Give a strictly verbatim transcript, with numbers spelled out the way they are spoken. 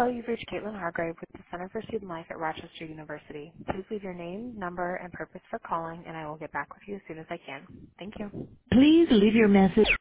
Hello, you've reached Caitlin Hargrave with the Center for Student Life at Rochester University. Please leave your name, number, and purpose for calling, and I will get back with you as soon as I can. Thank you. Please leave your message.